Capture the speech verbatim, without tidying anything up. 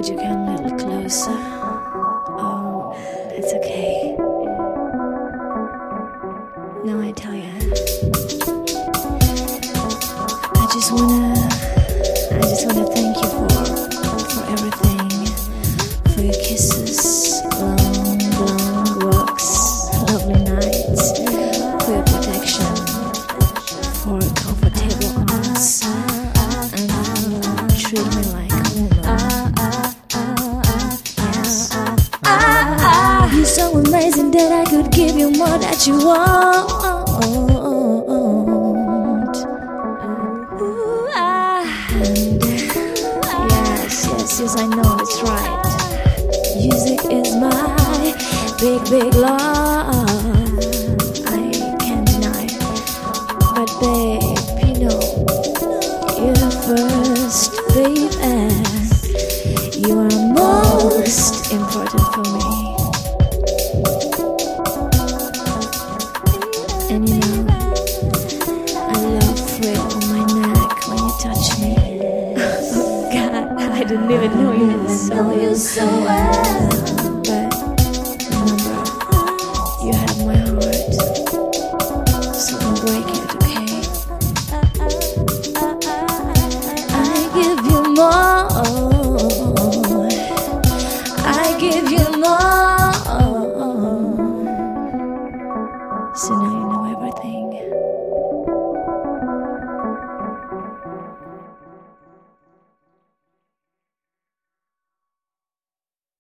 Could you come a little closer? Oh, it's okay. Now I tell you, I just wanna, I just wanna thank you for, for everything, for your kisses, long, long walks, lovely nights, for your protection, for comfortable arms, and treat me like a woman. Yes. You're so amazing that I could give you more that you want. Ooh, ah. And yes, yes, yes, I know it's right. Music is my big, big love.